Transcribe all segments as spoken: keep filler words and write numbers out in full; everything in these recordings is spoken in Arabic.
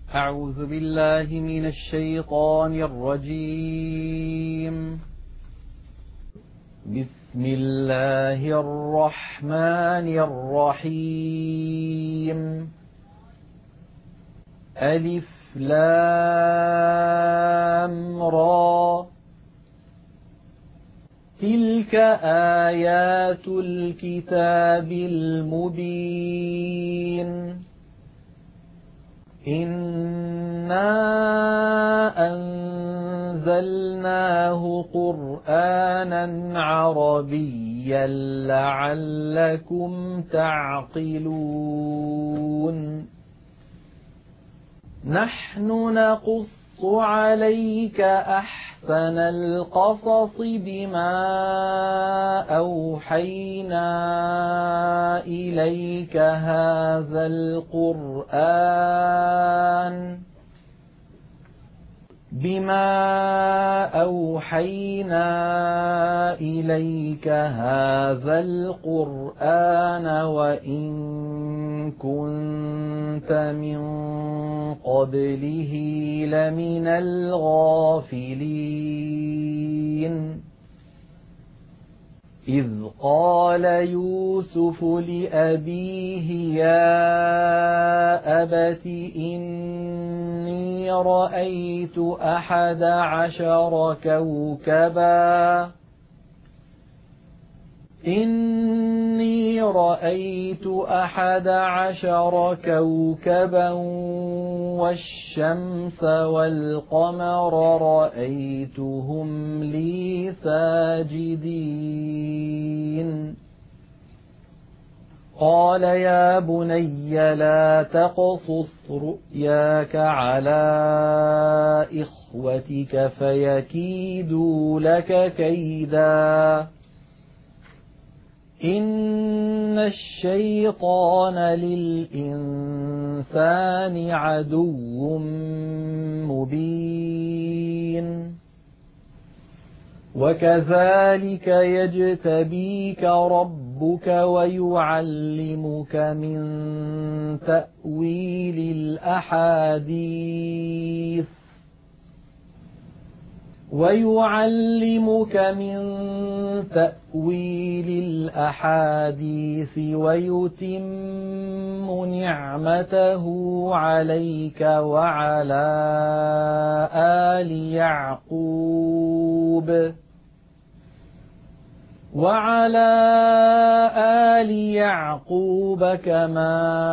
أعوذ بالله من الشيطان الرجيم. بسم الله الرحمن الرحيم. ألف لام را، تلك آيات الكتاب المبين. إنا أنزلناه قرآنا عربيا لعلكم تعقلون. نحن نقص عليك أحسن القصص بما أوحينا إليك هذا القرآن بما أوحينا إليك هذا القرآن وإن كنت من قبله لمن الغافلين. إذ قال يوسف لأبيه يا أبت إني رأيت أحد عشر كوكبا إني رأيت أحد عشر كوكبا والشمس والقمر رأيتهم لي ساجدين. قال يا بني لا تقصص رؤياك على إخوتك فيكيدوا لك كيدا إن الشيطان للإنسان عدو مبين. وكذلك يجتبيك ربك ويعلمك من تأويل الأحاديث ويعلمك من تأويل الأحاديث ويتم نعمته عليك وعلى آل يعقوب وعلى آل يعقوب كما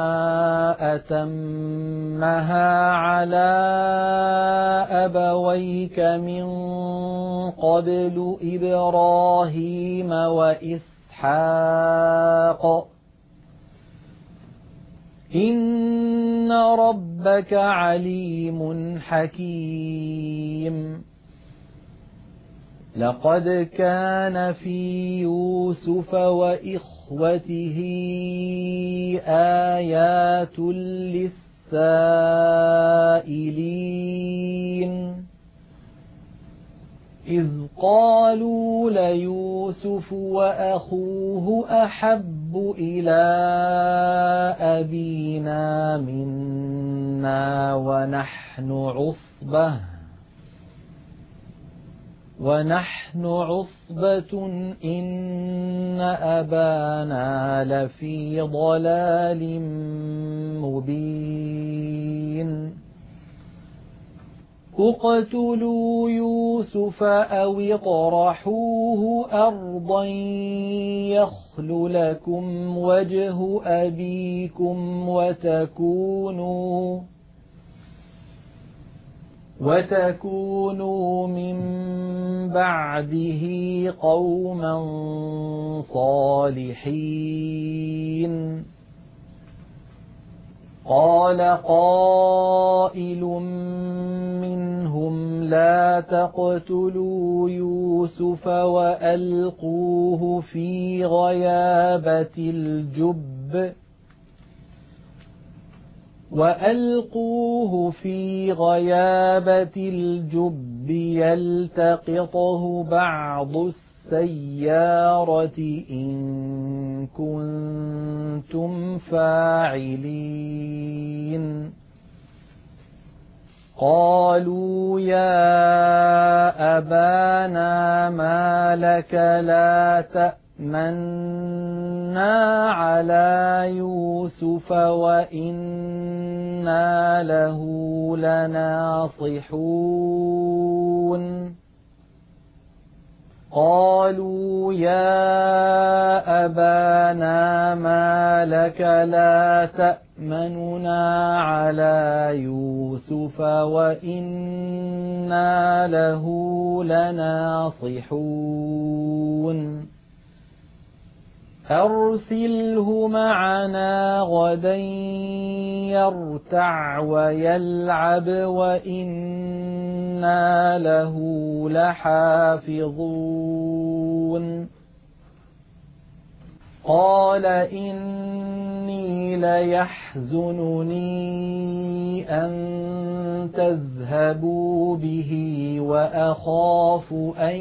أتمها على أبويك من قبل إبراهيم وإسحاق إن ربك عليم حكيم. لقد كان في يوسف وإخوته آيات للسائلين إذ قالوا ليوسف وأخوه أحب إلى أبينا منا ونحن عصبة ونحن عصبة إن أبانا لفي ضلال مبين. اقتلوا يوسف أو اطرحوه أرضا يخل لكم وجه أبيكم وتكونوا وتكونوا من بعده قوما صالحين. قال قائل منهم لا تقتلوا يوسف وألقوه في غيابة الجب وألقوه في غيابة الجب يلتقطه بعض السيارة إن كنتم فاعلين قالوا يا أبانا ما لك لا تأمنا على يوسف وإنا له لناصحون قالوا يا أبانا ما لك لا تأمننا على يوسف وإنا له لناصحون أرسله معنا غدا يرتع ويلعب وإنا له لحافظون قال إني ليحزنني أن تذهبوا به وأخاف أن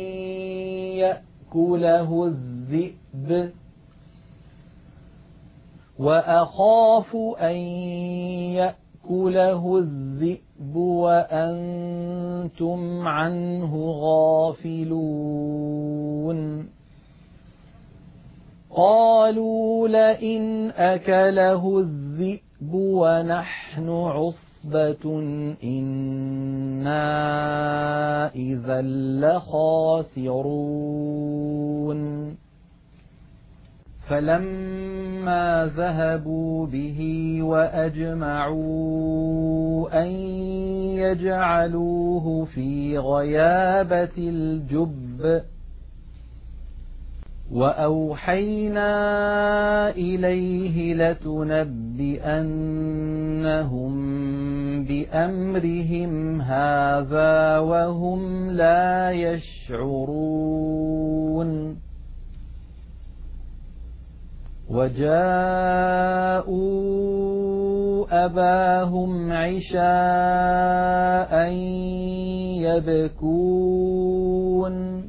يأكله الذئب وأخاف أن يأكله الذئب وأنتم عنه غافلون قالوا لئن أكله الذئب ونحن عصبة إنا إذا لخاسرون فلما ذهبوا به وأجمعوا أن يجعلوه في غيابة الجب وأوحينا إليه لتنبئنهم بأمرهم هذا وهم لا يشعرون وجاءوا أباهم عشاء يبكون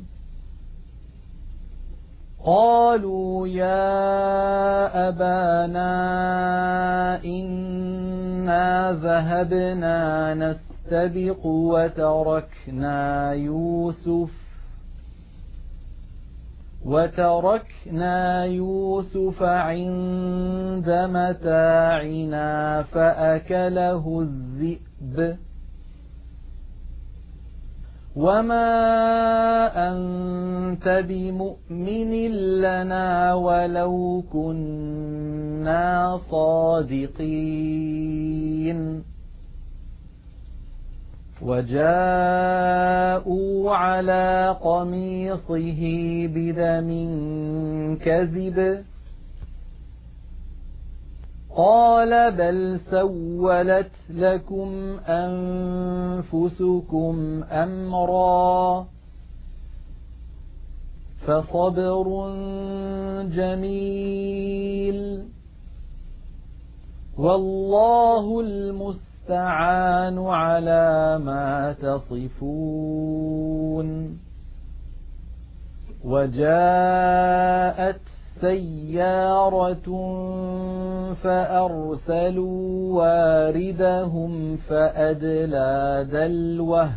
قالوا يا أبانا إنا ذهبنا نستبق وتركنا يوسف وتركنا يوسف عند متاعنا فأكله الذئب وما أنت بمؤمن لنا ولو كنا صادقين وجاءوا على قميصه بدم كذب قال بل سولت لكم أنفسكم أمرا فصبر جميل والله المستعان على ما تصفون وجاءت سيارة فأرسلوا واردهم فأدلى دلوه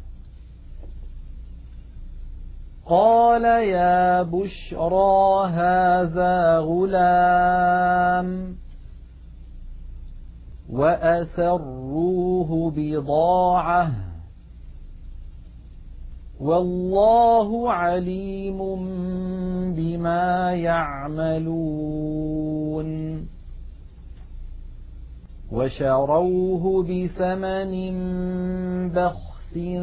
قال يا بشرى هذا غلام وأسروه بضاعة والله عليم بما يعملون وشروه بثمن بخس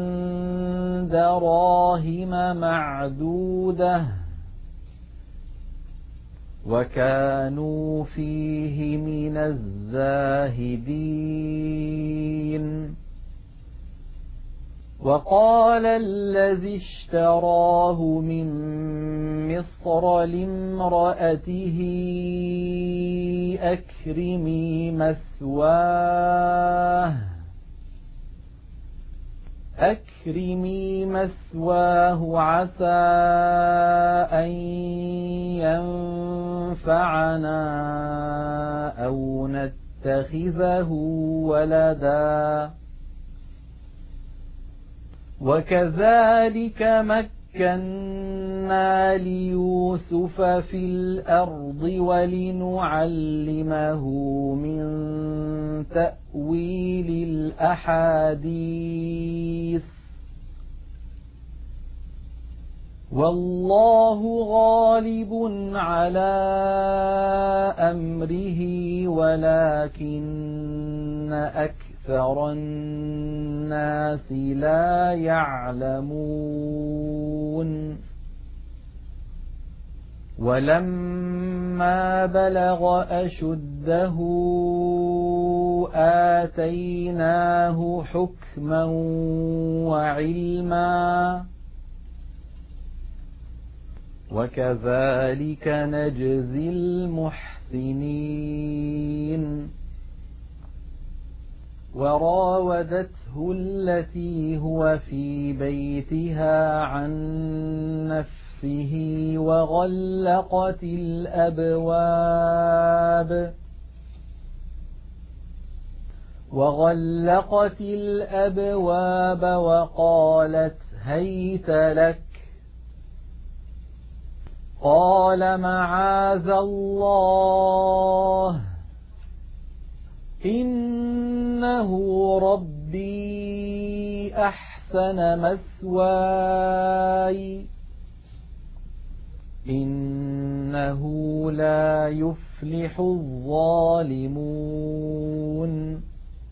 دراهم معدودة وكانوا فيه من الزاهدين وقال الذي اشتراه من مصر لامرأته أكرمي مثواه أكرمي مثواه عسى أن ينفعنا أو نتخذه ولدا وكذلك مكنا ليوسف في الأرض ولنعلمه من تأويل الأحاديث والله غالب على أمره ولكن أكثر الناس لا يعلمون ولما بلغ أشده آتيناه حكما وعلما وكذلك نجزي المحسنين وراودته التي هو في بيتها عن نفسه وغلقت الأبواب وغلقت الأبواب وقالت هيت لك قال معاذ الله إنه ربي أحسن مثواي إنه لا يفلح الظالمون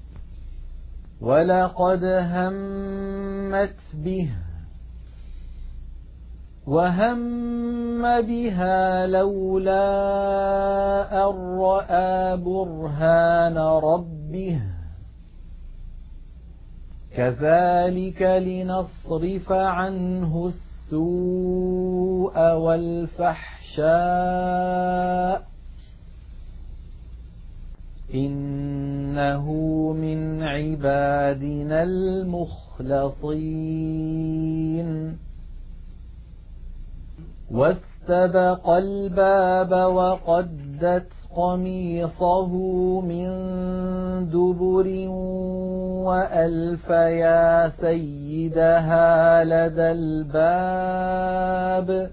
ولقد همت به وهم بها لولا أن رأى برهان ربه كذلك لنصرف عنه السوء والفحشاء إنه من عبادنا المخلصين واستبق الباب وقدت قميصه من دبر وألف يا سيدها لدى الباب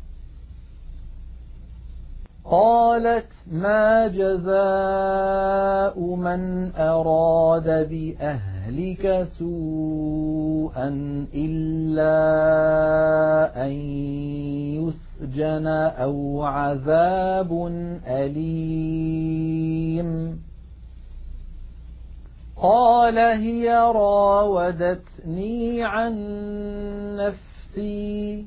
قالت ما جزاء من أراد بأهلك سوءا إلا أن يسجن أو عذاب أليم قال هي راودتني عن نفسي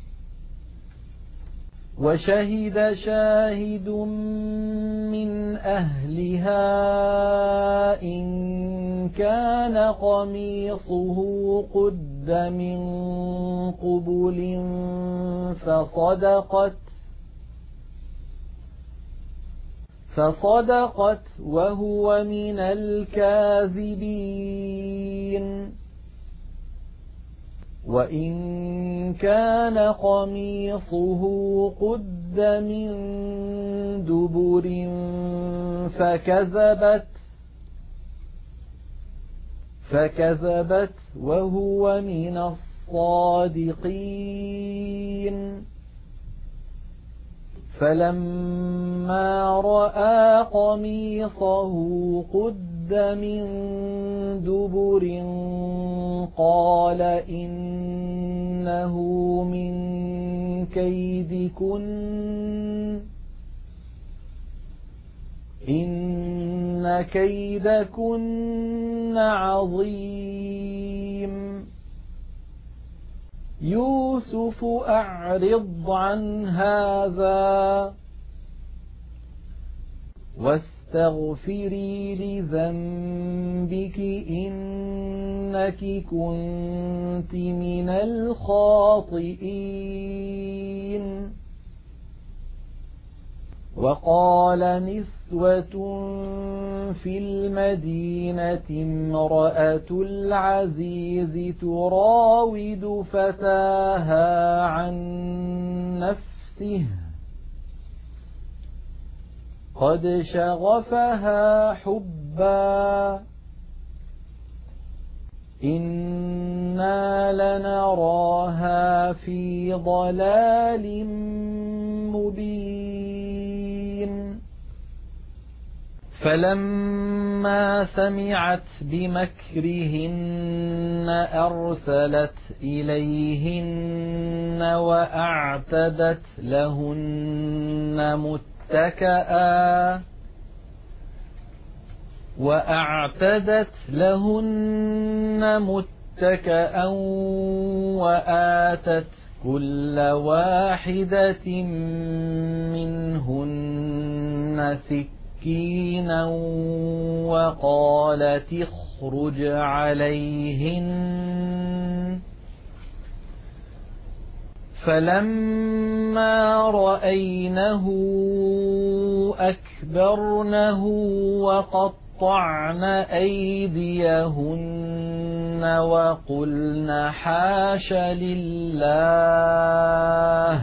وشهد شاهد من أهلها إن كان قميصه قد من قبل فصدقت فصدقت وهو من الكاذبين وإن كان قميصه قد من دبر فكذبت فكذبت وهو من الصادقين فلما رأى قميصه قد من دبر قال إنه من كيدكن إن كيدكن عظيم يوسف أعرض عن هذا واستغفري لذنبك إنك كنت من الخاطئين وقال نسوة في المدينة امرأة العزيز تراود فتاها عن نفسه قد شغفها حبا إنا لنراها في ضلال مبين فلما سمعت بمكرهن أرسلت إليهن وأعتدت لهن متكئا وأعتدت لهن متكئا وآتت كل واحدة منهن سكينا وقالت اخرج عليهن فلما رأينه أكبرنه وقطعن أيديهن وقلن حاش لله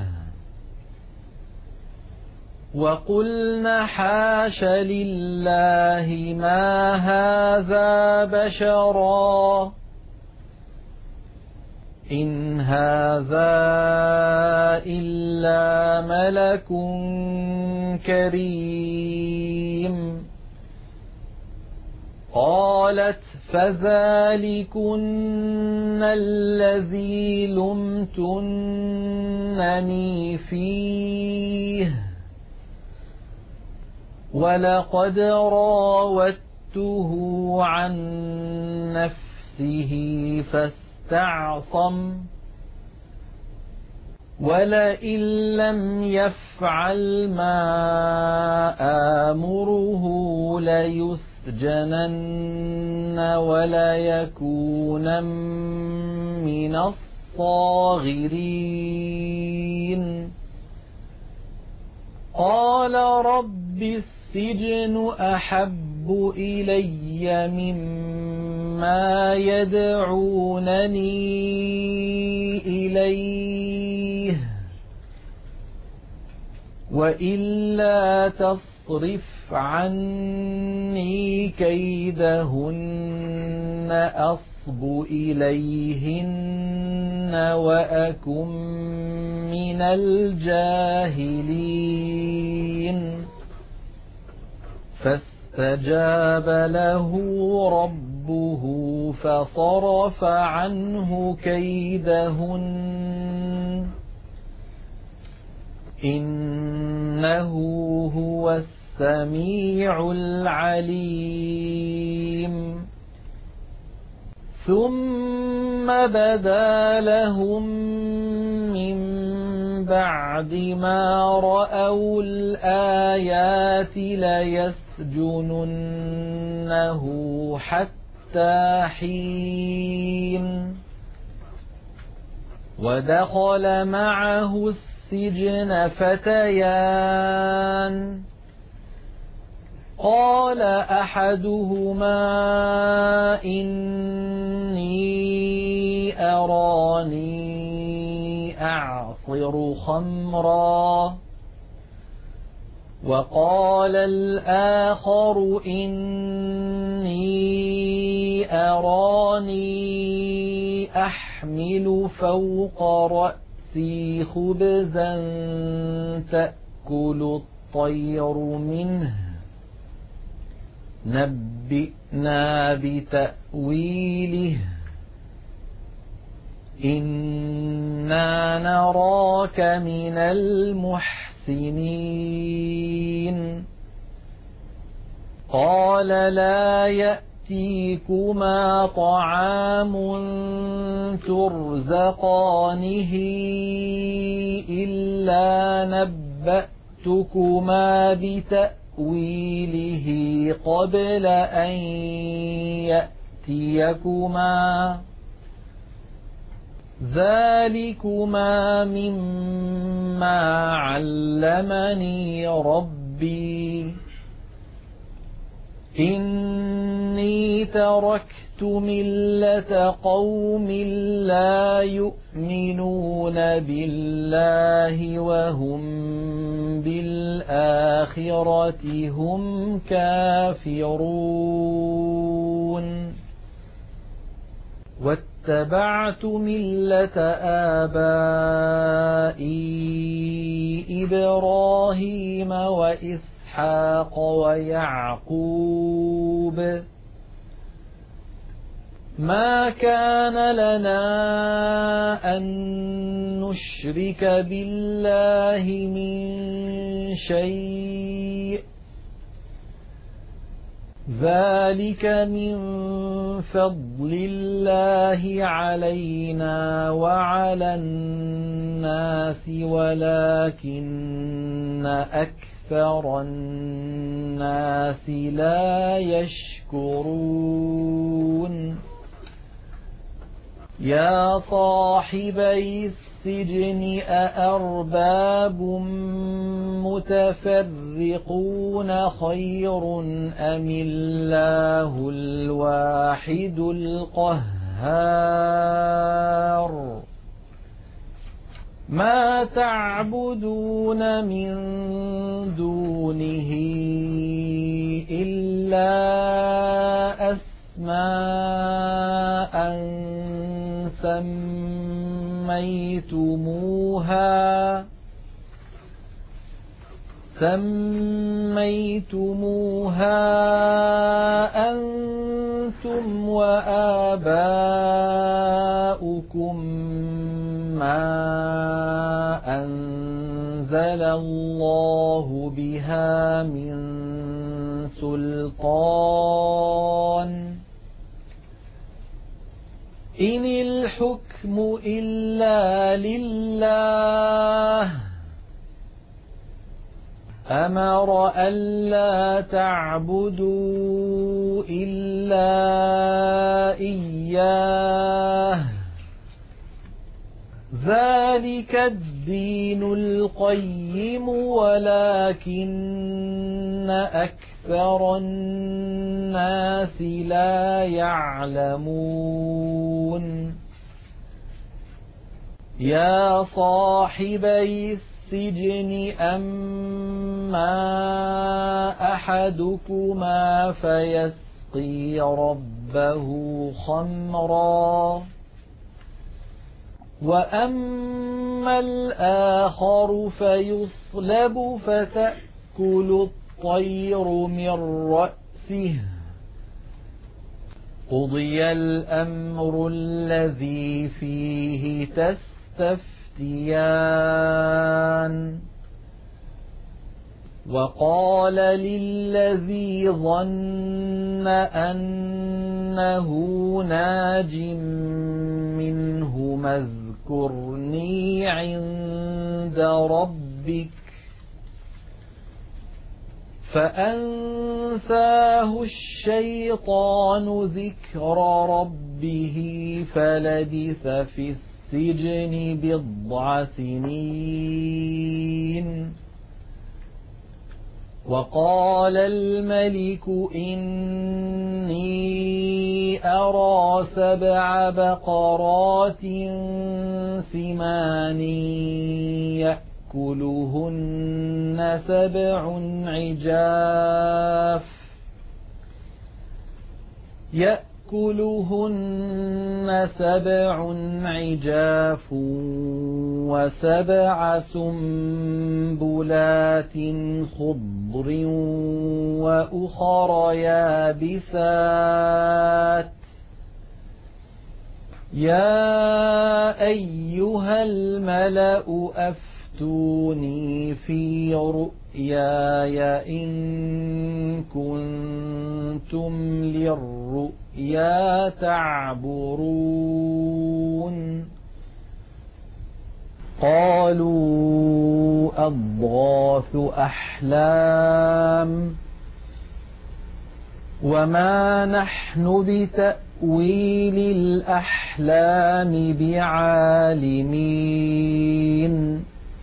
وقلن حاش لله ما هذا بشرا إن هذا إلا ملك كريم قالت فذلكن الذي لمتنني فيه ولقد راودته عن نفسه فاستعصم ولئن لم يفعل ما آمره ليسجنن وليكونن من الصاغرين قال رب السجن أحب إلي مما يدعونني إليه وإلا تصرف عني كيدهن أصب إليهن وأكن من الجاهلين فاستجاب له ربه فصرف عنه كيدهن إنه هو السميع العليم ثم بدا لهم من بعد ما رأوا الآيات ليسجننه حتى حين ودخل معه السجن فتيان قال أحدهما إني أراني أعصر خمرا وقال الآخر إني أراني أحمل فوق رأسي خبزا تأكل الطير منه نبئنا بتأويله إنا نراك من المحسنين قال لا يأتيكما طعام ترزقانه إلا نبأتكما بتأويله قبل أن يأتيكما ذلكما مما علمني ربي إني تركت ملة قوم لا يؤمنون بالله وهم بالآخرة هم كافرون واتبعت ملة آبائي إبراهيم وإسحاق ويعقوب ما كان لنا أن نشرك بالله من شيء ذلك من فضل الله علينا وعلى الناس ولكن أكثر الناس لا يشكرون يا صاحبي السجن أأرباب متفرقون خير أم الله الواحد القهار ما تعبدون من دونه إلا أسماء سميتموها سميتموها أنتم وآباؤكم ما أنزل الله بها من سلطان إن الحكم إلا لله أمر ألا تعبدوا إلا إياه ذلك الدين القيم ولكن أكثر الناس لا يعلمون يا صاحبي السجن أما أحدكما فيسقي ربه خمرا وأما الآخر فيصلب فتأكل الطير من رأسه قضي الأمر الذي فيه تستفتيان وقال للذي ظن أنه ناج منه اذكرني عند ربك فأنساه الشيطان ذكر ربه فلبث في السجن بضع سنين وقال الملك إني أرى سبع بقرات سمان يأكلهن سبع عجاف يأكلهن سبع عجاف وسبع سنبلات خضر وأخر يابسات يا أيها الملأ أفتوني في رؤياي إن كنتم للرؤيا تعبرون قالوا أضغاث أحلام وما نحن بتأويل الأحلام بعالمين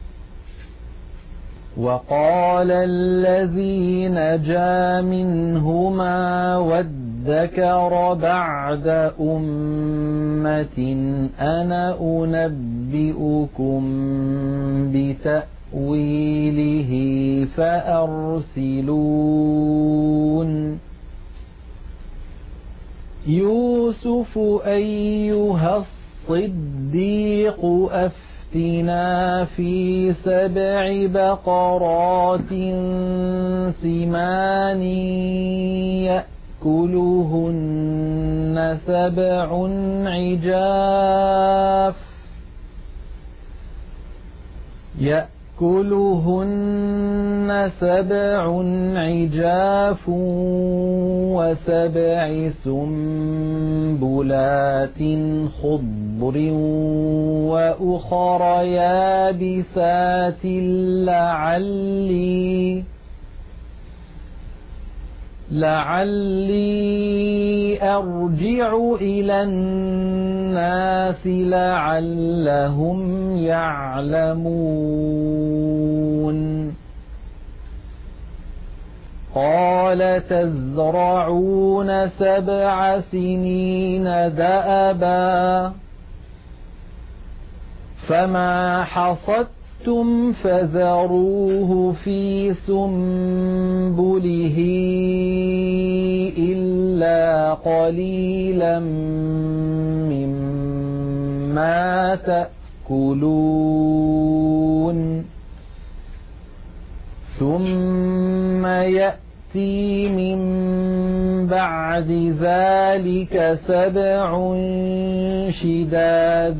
وقال الذي نجا منهما وادكر بعد أمة أنا أنبئكم بتأويله فأرسلون يوسف أيها الصديق أفتنا في سبع بقرات سمان يأكلهن سبع عجاف يأكلهن سبع عجاف وسبع سنبلات خضر وأخر يابسات لعلي لعلي أرجع إلى الناس لعلهم يعلمون قال تزرعون سبع سنين دأبا فما حصدتم فذروه في سنبله إلا قليلا مما تأكلون ثم يأتي من بعد ذلك سبع شداد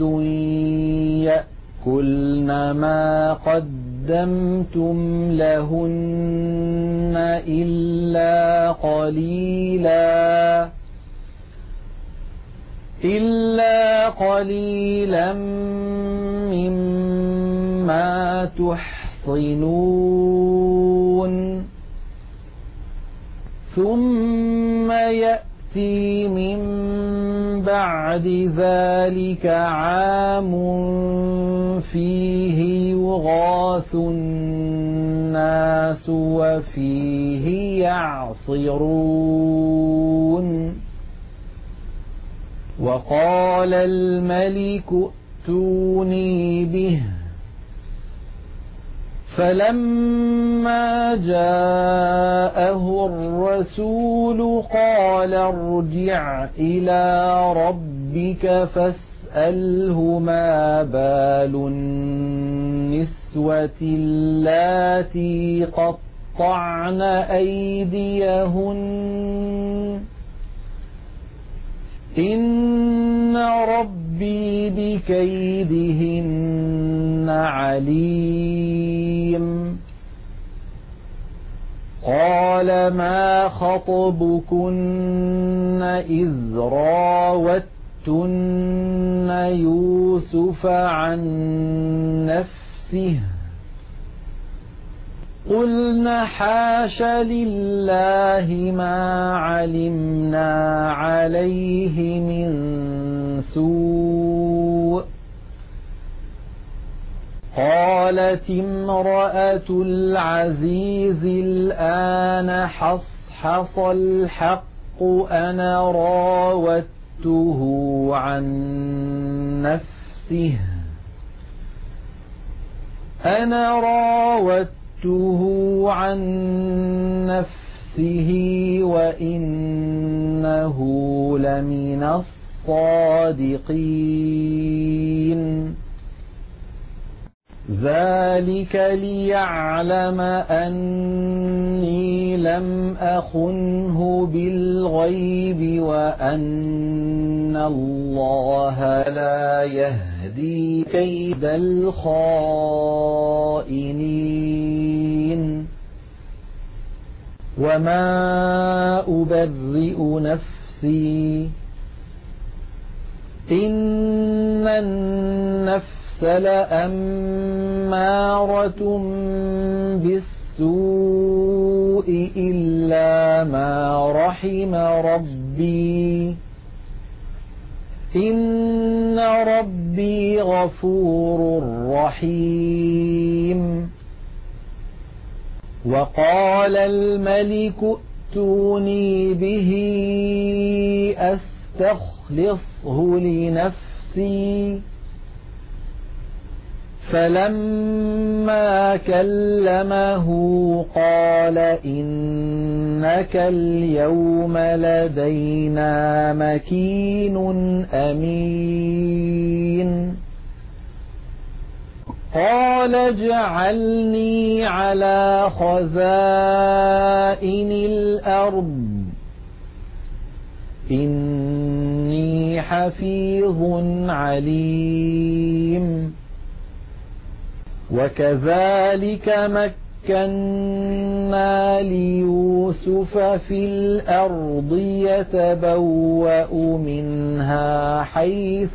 يأكلن ما قدمتم لهن إلا قليلا إلا قليلا مما تحصنون ثم يأتي من بعد ذلك عام فيه يغاث الناس وفيه يعصرون وقال الملك ائتوني به فلما جاءه الرسول قال ارجع إلى ربك فاسأله ما بال النسوة اللاتي قطعن أيديهن إن ربي بكيدهن عليم قال ما خطبكن إذ راوتن يوسف عن نفسه قلنا حاش لله ما علمنا عليه من سوء قالت امرأة العزيز الآن حصحص الحق أنا راودته عن نفسه أنا راودته عن نفسه وإنه لمن الصادقين ذلك ليعلم أني لم أخنه بالغيب وأن الله لا يهدي كيد الخائنين وما أبرئ نفسي إن النفس لأمارة بالسوء إلا ما رحم ربي إن ربي غفور رحيم وقال الملك ائتوني به أستخلصه لنفسي فلما كلمه قال إنك اليوم لدينا مكين أمين قال اجعلني على خزائن الأرض إني حفيظ عليم وكذلك مكنا ليوسف في الأرض يتبوأ منها حيث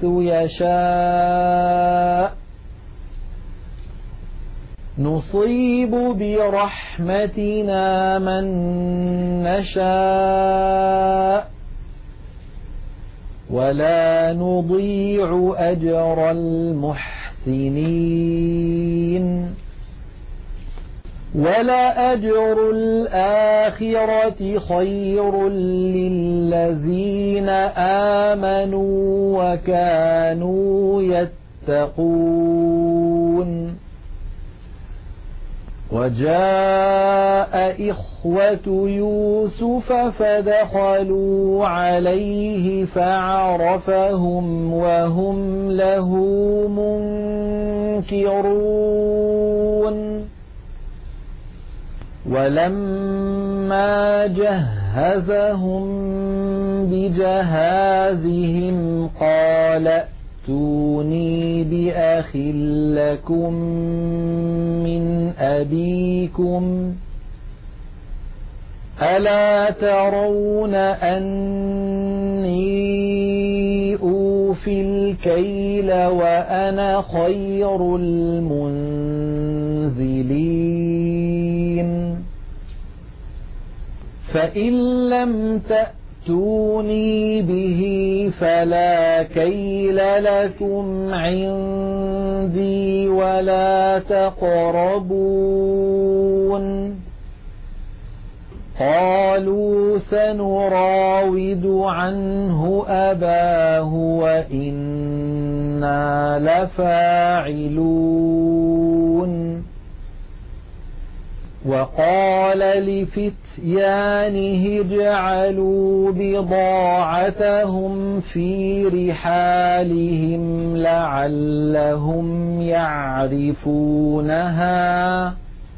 يشاء نصيب برحمتنا من نشاء ولا نضيع أجر المحسنين ولأجر الآخرة خير للذين آمنوا وكانوا يتقون وجاء إخوة يوسف فدخلوا عليه فعرفهم وهم له منكرون ولما جهزهم بجهازهم قال ائتوني بأخ لكم من أبيكم ألا ترون أني أوفي الكيل وأنا خير المنزلين فإن لم تأتوني به فلا كيل لكم عندي ولا تقربون قالوا سنراود عنه أباه وإنا لفاعلون وقال لفتيانه اجعلوا بضاعتهم في رحالهم لعلهم يعرفونها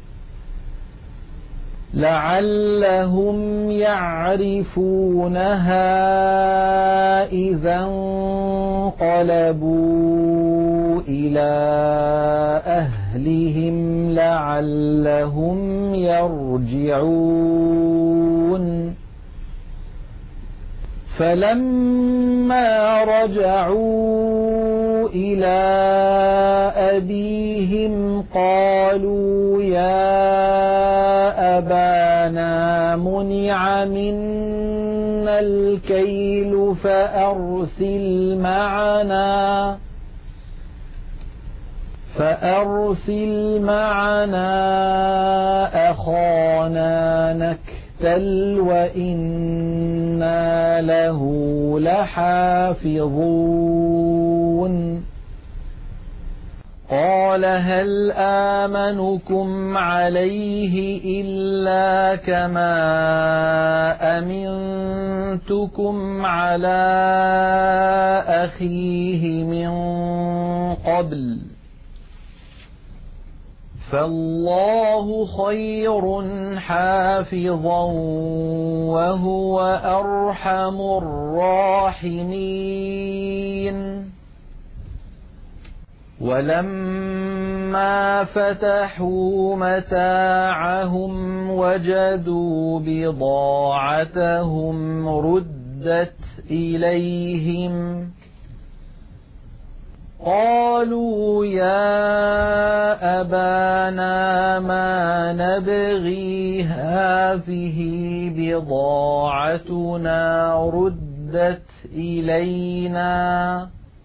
لعلهم يعرفونها إذا انقلبوا إلى أهلهم لعلهم يرجعون فلما رجعوا إلى أبيهم قالوا يا أبانا منع منا الكيل فأرسل معنا فأرسل معنا أخانا نكتل وإنا له لحافظون قال هل آمنكم عليه إلا كما أمنتكم على أخيه من قبل فالله خير حافظا وهو أرحم الراحمين ولما فتحوا متاعهم وجدوا بضاعتهم ردت إليهم قالوا يا أبانا ما نبغي هذه بضاعتنا ردت إلينا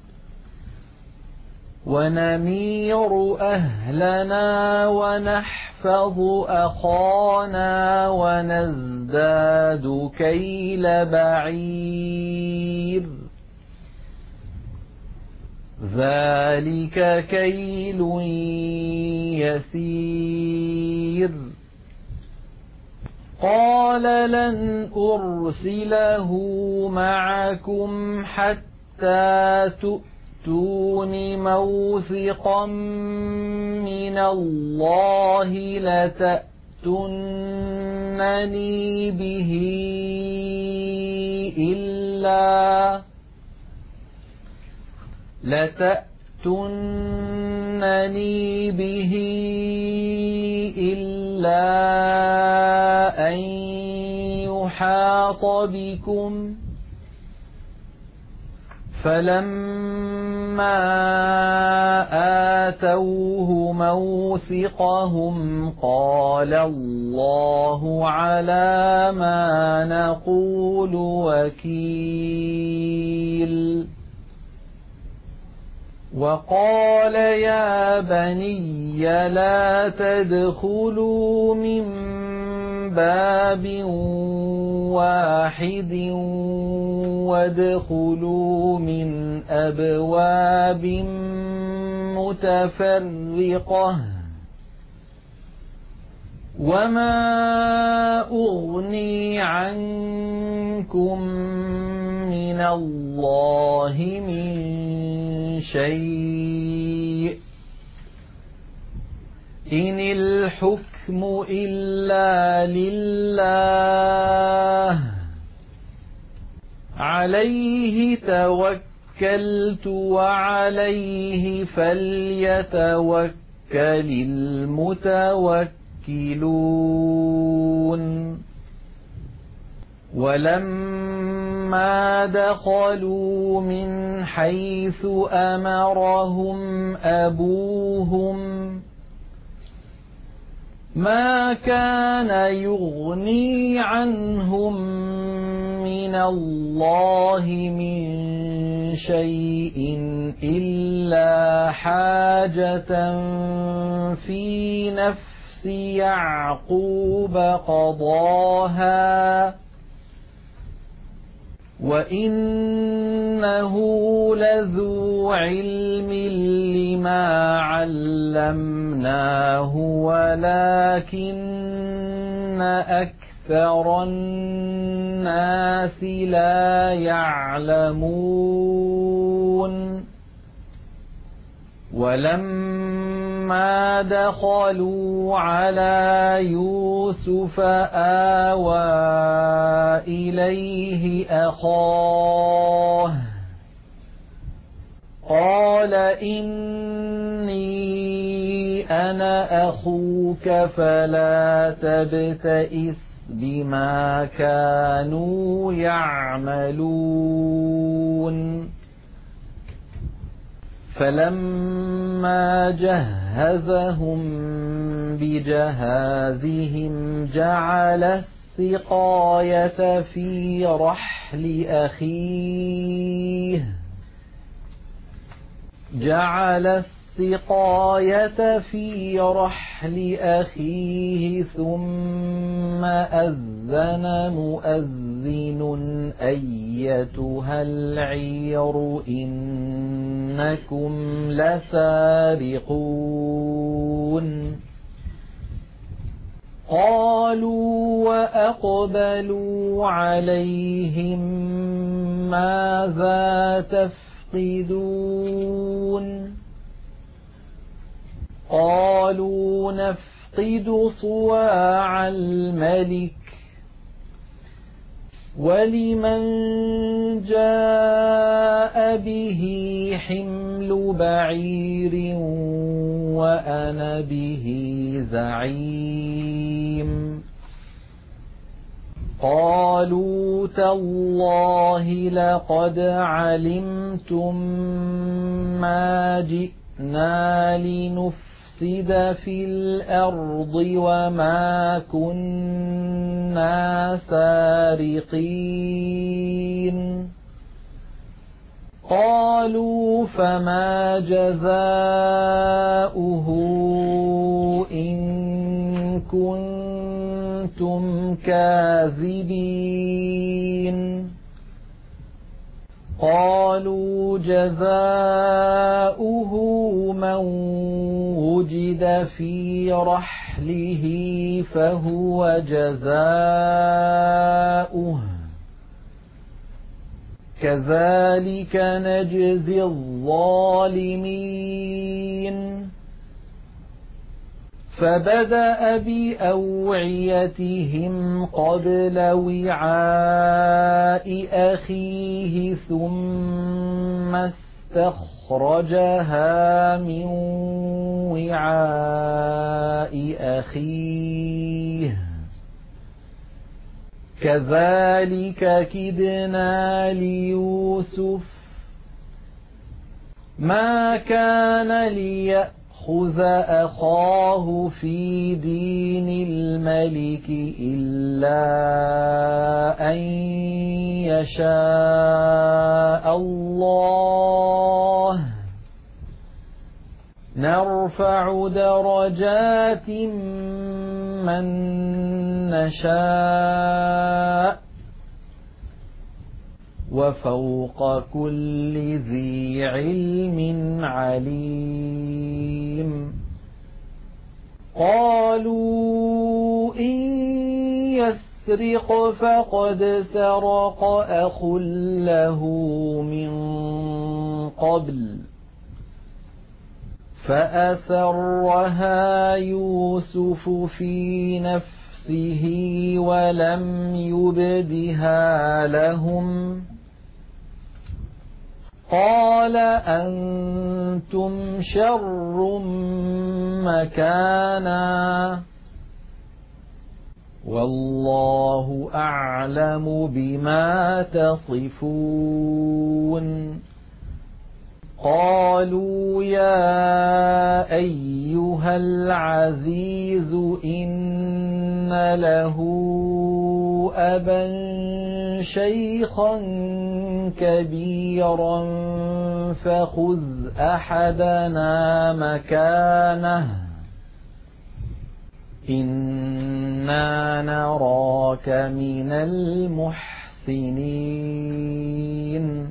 ونمير أهلنا ونحفظ أخانا ونزداد كيل بعير ذلك كيل يسير. قال لن أرسله معكم حتى تؤتون موثقا من الله لتأتونني به إلا لتأتونني به إلا أن يحاط بكم. فلما آتوه موثقهم قال الله على ما نقول وكيل. وقال يا بني لا تدخلوا من باب واحد وادخلوا من أبواب متفرقة وما أغني عنكم من الله من شيء إن الحكم إلا لله عليه توكلت وعليه فليتوكل المتوكلون. ولما دخلوا من حيث أمرهم أبوهم ما كان يغني عنهم من الله من شيء إلا حاجة في نفس يعقوب قضاها وإنه لذو علم لما علمناه ولكن أكثر الناس لا يعلمون. ولما دخلوا على يوسف آوى إليه أخاه قال إني أنا أخوك فلا تبتئس بما كانوا يعملون. فلما جهزهم بجهازهم جعل السقاية في رحل أخيه جعل السقاية في رحل أخيه ثم أذن مؤذن أيتها العير إنكم لسارقون. قالوا وأقبلوا عليهم ماذا تفقدون قالوا نفقد صواع الملك ولمن جاء به حمل بعير وأنا به زعيم. قالوا تالله لقد علمتم ما جئنا لنفسد في الأرض وما كنا سارقين. قالوا فما جزاؤه إن كنتم كاذبين. قالوا جزاؤه من وجد في رحله فهو جزاؤه كذلك نجزي الظالمين فبدأ بأوعيتهم قبل وعاء أخيه ثم استخرجها من وعاء أخيه كذلك كدنا ليوسف ما كان ليأخذ خذ أخاه في دين الملك إلا أن يشاء الله نرفع درجات من نشاء وفوق كل ذي علم عليم قالوا إن يسرق فقد سرق أخ له من قبل فأسرها يوسف في نفسه ولم يبدها لهم قال أنتم شر مكانا والله أعلم بما تصفون قالوا يا أيها العزيز إن له أبا شيخا كبيرا فخذ أحدنا مكانه إنا نراك من المحسنين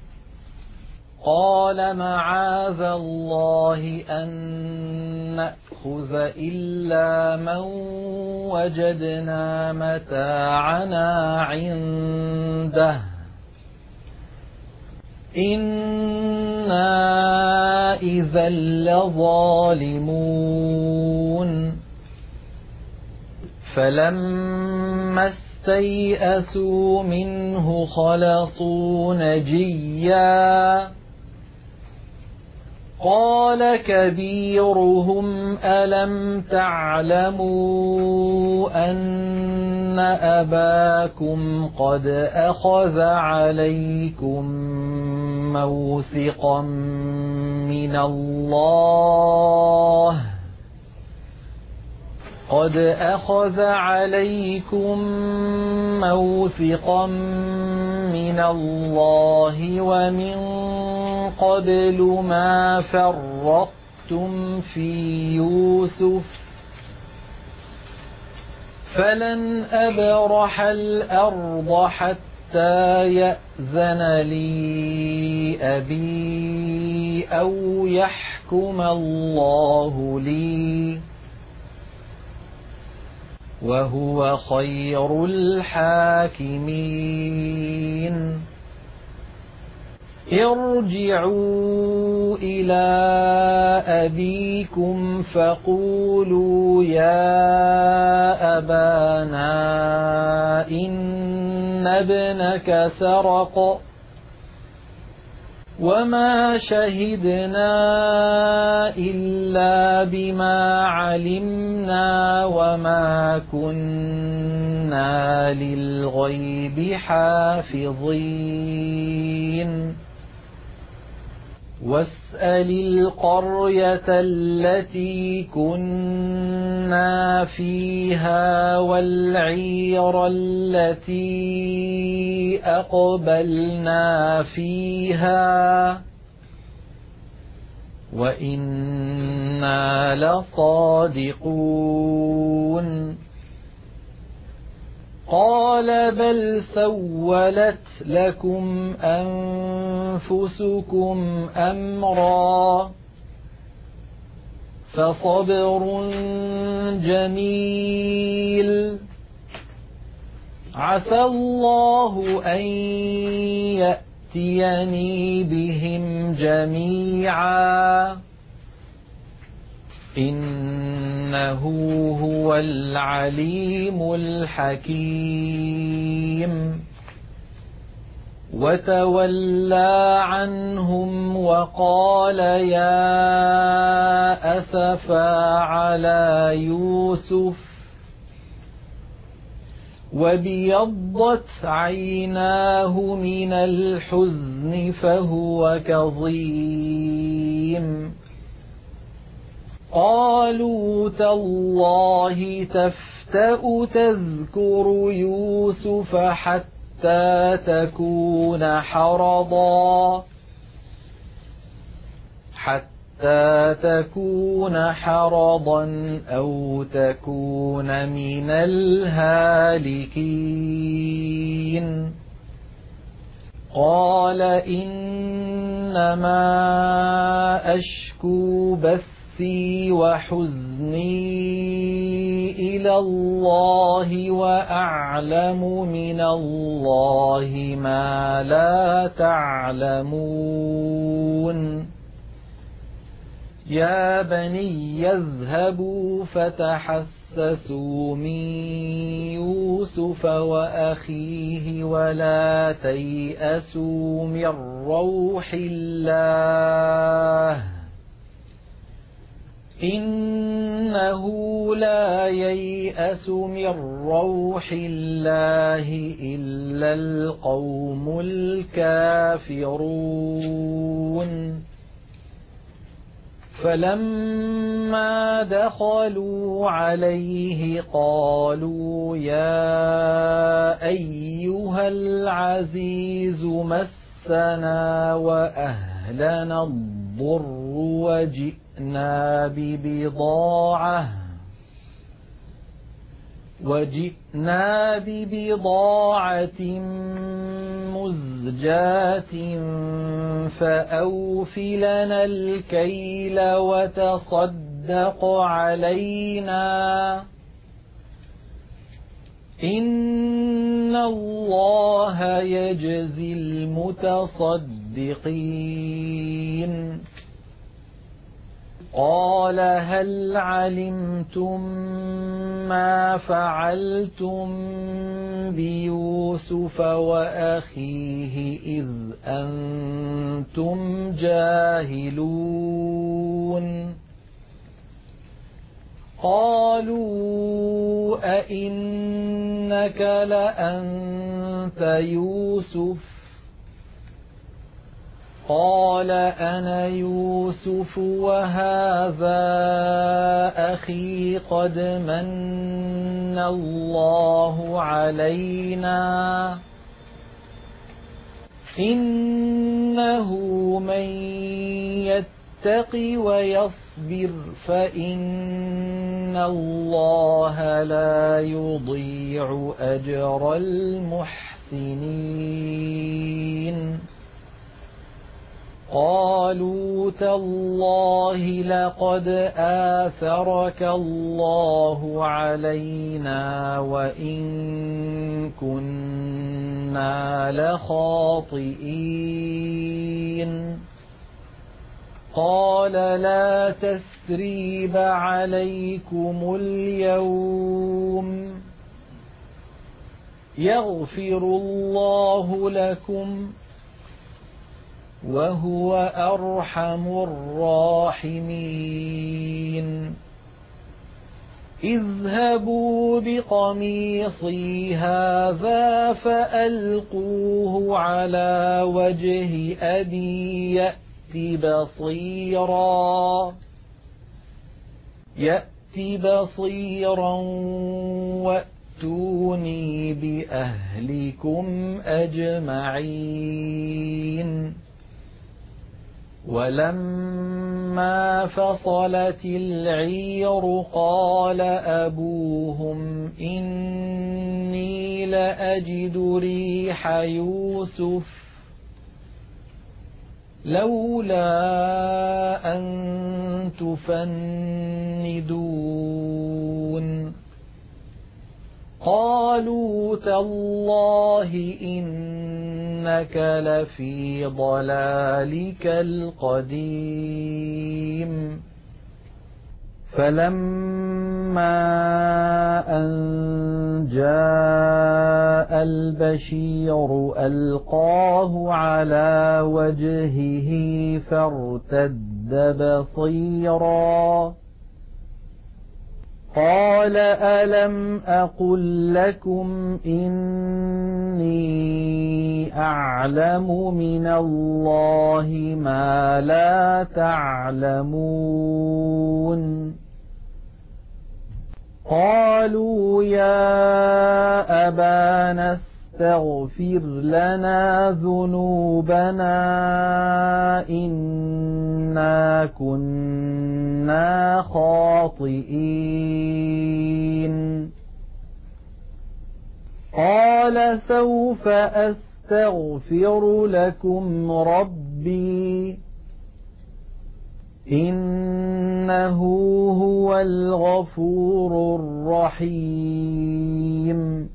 قال معاذ الله أن نأخذ إلا من وجدنا متاعنا عنده إنا إذا لظالمون فلما استيئسوا منه خلصوا نجيا قال كبيرهم ألم تعلموا أن أباكم قد أخذ عليكم موثقا من الله قد أخذ عليكم موثقا من الله ومن قبل ما فرطتم في يوسف فلن أبرح الأرض حتى يأذن لي أبي أو يحكم الله لي وهو خير الحاكمين ارجعوا إلى أبيكم فقولوا يا أبانا إن ابنك سرق وما شهدنا إلا بما علمنا وما كنا للغيب حافظين واسأل القرية التي كنا فيها والعير التي أقبلنا فيها وإنا لصادقون قال بل سولت لكم أنفسكم أمرا فصبر جميل عسى الله أن يأتيني بهم جميعا إنه هو العليم الحكيم وتولى عنهم وقال يا أسفا على يوسف وابيضت عيناه من الحزن فهو كظيم قالوا تالله تفتأ تذكر يوسف حتى تكون حرضا حتى تكون حرضا أو تكون من الهالكين قال إنما أشكو بثي وحزني إلى الله وأعلم من الله ما لا تعلمون يا بني يذهبوا فتحسسوا من يوسف وأخيه ولا تيأسوا من روح الله إنه لا ييأس من روح الله إلا القوم الكافرون فلما دخلوا عليه قالوا يا أيها العزيز مسنا وأهلنا الضر وجئنا ببضاعة وجئنا ببضاعة مزجاة فأوف لنا الكيل وتصدق علينا إن الله يجزي المتصدقين قال هل علمتم ما فعلتم بيوسف وأخيه إذ أنتم جاهلون قالوا أئنك لأنت يوسف قال أنا يوسف وهذا أخي قد من الله علينا إنه من يتق ويصبر فإن الله لا يضيع أجر المحسنين قالوا تالله لقد آثرك الله علينا وإن كنا لخاطئين قال لا تثريب عليكم اليوم يغفر الله لكم وهو أرحم الراحمين اذهبوا بقميصي هذا فألقوه على وجه أبي يأت بصيرا يأت بصيرا وأتوني بأهلكم أجمعين ولما فلما فصلت العير قال أبوهم إني لأجد ريح يوسف لولا أن تفندون قالوا تالله إنك لفي ضلالك القديم فلما أن جاء البشير ألقاه على وجهه فارتد بصيرا قال ألم أقل لكم إني أعلم من الله ما لا تعلمون قالوا يا أبانا استغفر لنا ذنوبنا إنا كنا خاطئين قال سوف أستغفر لكم ربي إنه هو الغفور الرحيم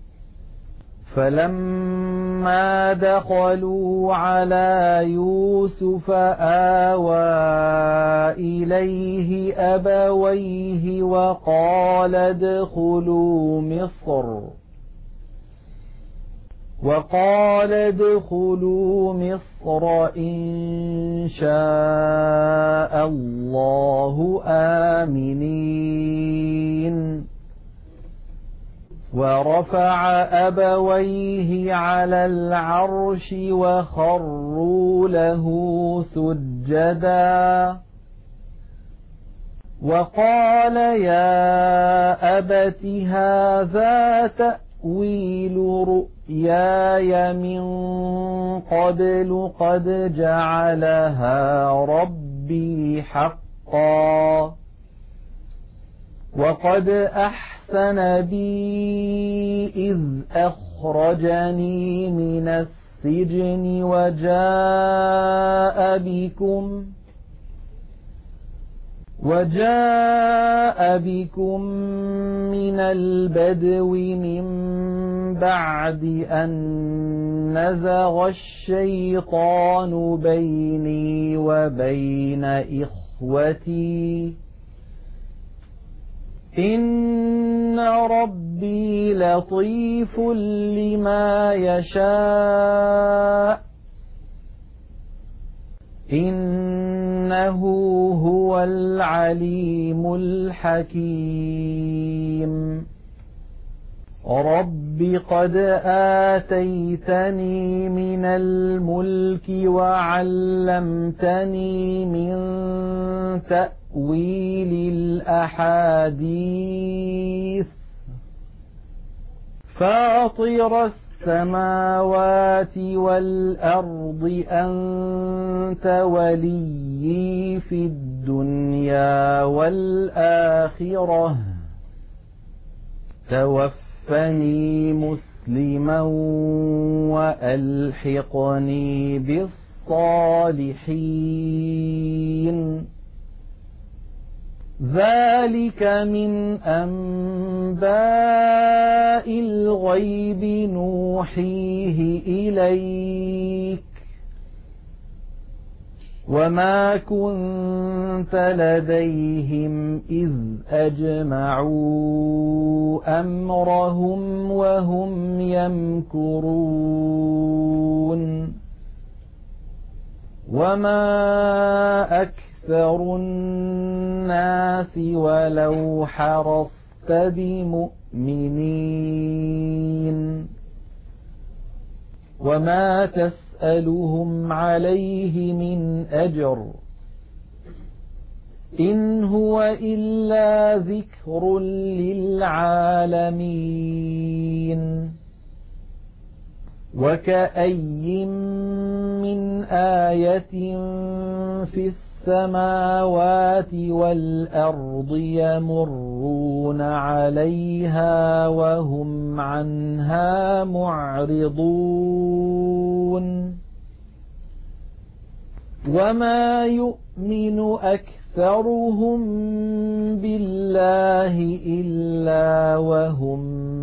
فلما دخلوا على يوسف آوى إليه أبويه وقال ادخلوا مصر وقال ادخلوا مصر إن شاء الله آمنين ورفع أبويه على العرش وخروا له سجدا وقال يا أبت هذا تأويل رؤياي من قبل قد جعلها ربي حقا وقد أحسن بي إذ أخرجني من السجن وجاء بكم وجاء بكم من البدو من بعد أن نزغ الشيطان بيني وبين إخوتي إن ربي لطيف لما يشاء إنه هو العليم الحكيم رب قد آتيتني من الملك وعلمتني من تأويل الأحاديث فاطر السماوات والأرض أنت وليي في الدنيا والآخرة توفني مسلما وألحقني بالصالحين ذلك من أنباء الغيب نوحيه إليك وما كنت لديهم إذ أجمعوا أمرهم وهم يمكرون وما أكثر الناس ولو حرصت بمؤمنين وما تسألهم عليه من أجر إن هو إلا ذكر للعالمين وكأي من آية في السماوات والأرض يمرون عليها وهم عنها معرضون وما يؤمن أكثرهم بالله إلا وهم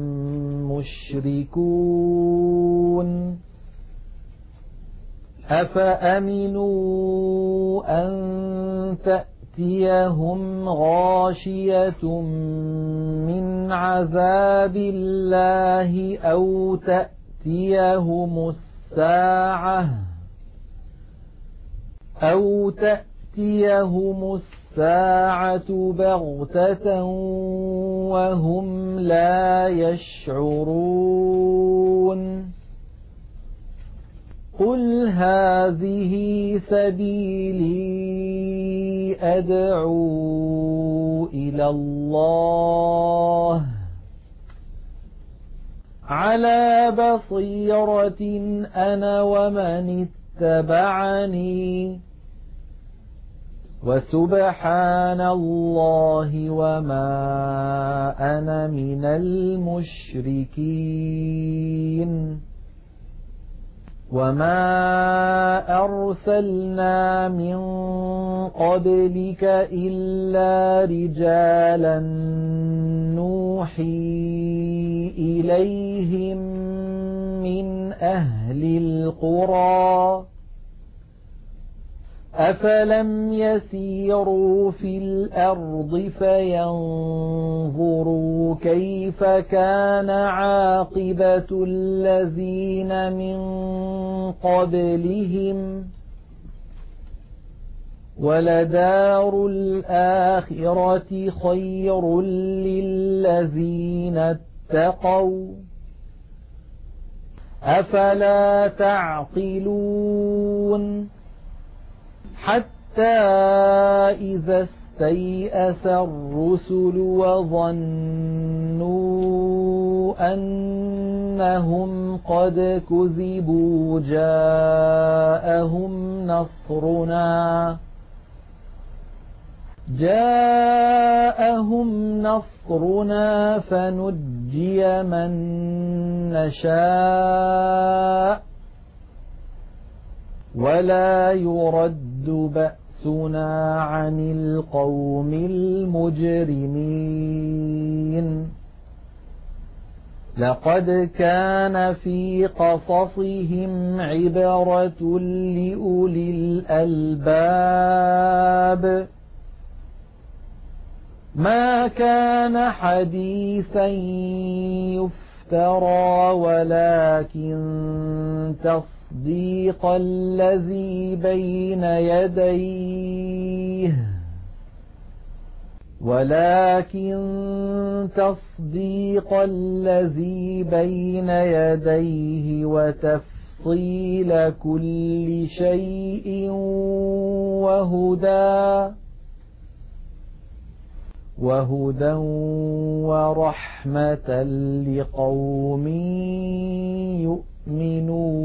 مشركون أفأمنوا أن تأتيهم غاشية من عذاب الله أو تأتيهم الساعة أو تأتيهم الساعة بغتة وهم لا يشعرون قل هذه سبيلي أدعو إلى الله على بصيرة أنا ومن اتبعني وسبحان الله وما أنا من المشركين وما أرسلنا من قبلك إلا رجالا نوحي إليهم من أهل القرى أفلم يسيروا في الأرض فينظروا كيف كان عاقبة الذين من قبلهم ولدار الآخرة خير للذين اتقوا أفلا تعقلون حتى إذا استيأس الرسل وظنوا أنهم قد كذبوا جاءهم نصرنا جاءهم نصرنا فنجي من نشاء ولا يرد بأسنا عن القوم المجرمين لقد كان في قصصهم عبرة لأولي الألباب ما كان حديثا يفترى ولكن تصديق الذي بين يديه ولكن تصديق الذي بين يديه وتفصيل كل شيء وهدى وهدى ورحمة لقوم يؤمنون